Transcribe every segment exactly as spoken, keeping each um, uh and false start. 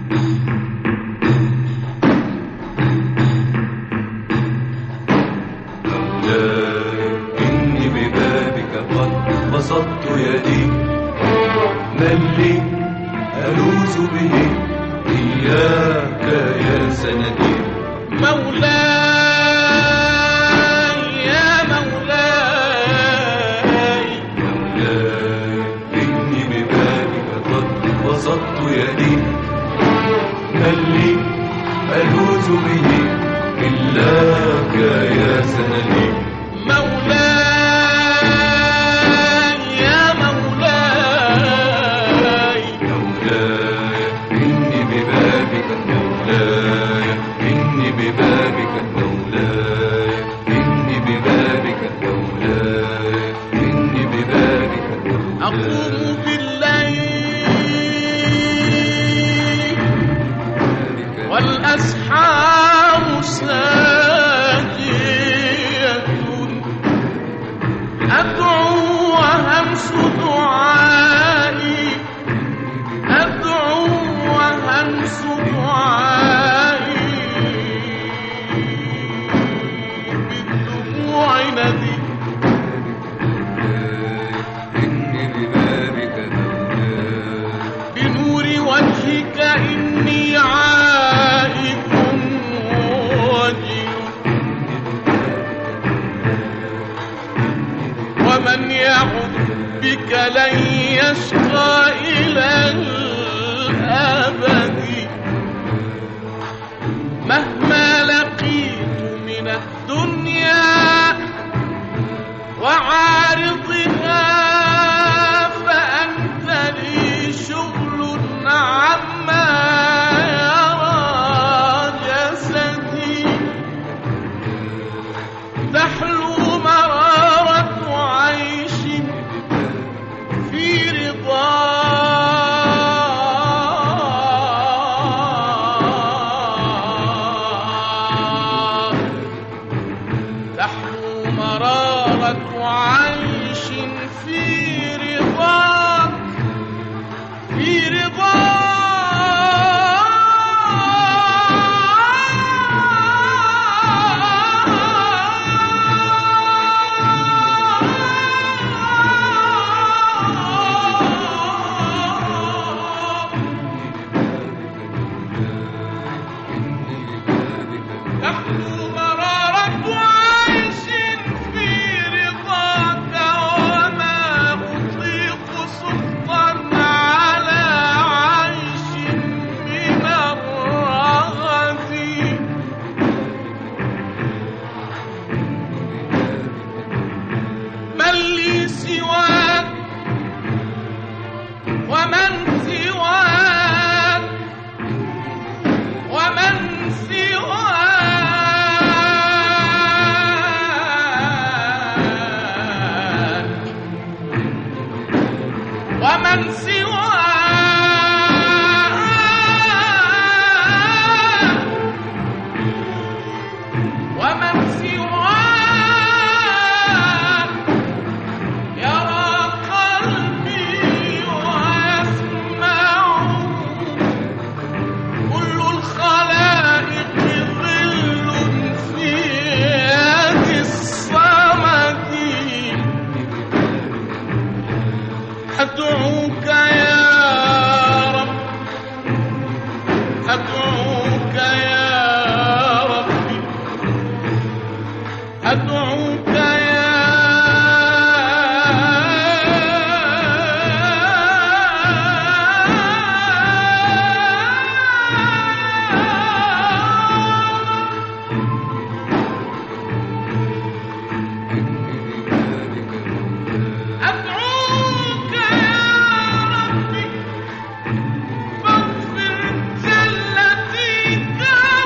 إني ببابك قد بسطت يدي، من لي ألوذ به إياك يا سندي. مولاي يا مولاي، مولاي إني ببابك قد بسطت يدي، من لي ألوذ به إلاك يا سندي. مولاي يا مولاي، مولاي إني ببابك مولاي، إني ببابك مولاي، إني ببابك مولاي، إني ببابك مولاي. أقوم بالليل والأسحار ساجية، أدعو وهمس دعائي، أدعو وهمس دعائي، بالدموع ندي. إني ببابك مولاي، بنور وجهك إني عائد وجل، ومن يعد بك لن يشقى إلى الأبد، مهما لقيت من الدنيا وعارضها، فأنت لي شغل عما يرى جسدي، تحلو مرارة عيش في رضا، تحلو مرارة عيش في رضا، في رضا. تحلو مرارة عيش في رضاك، وما أطيق سخطا على عيش من الرغد. من لي سواك ومن سواك، ومن سواك، ومن سواك، ومن سواك، يرى قلبي ويسمع كل الخلائق، ظل في يد الصمد. أدعوك يا رب، أدعوك يا ربي، أدعوك يا أدعوك يا ربي، فاغفر جلتي كافرا.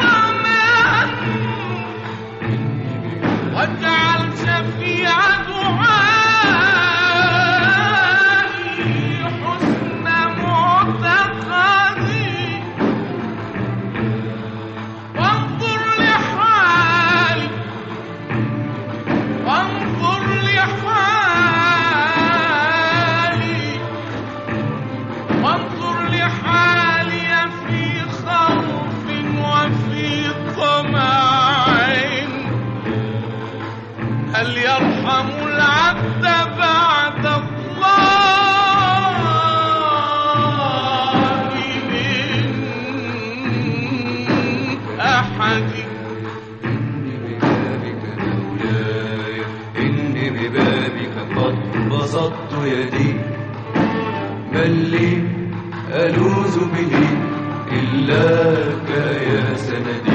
بسطت يدي، من لي ألوذ به إلاك يا سندي.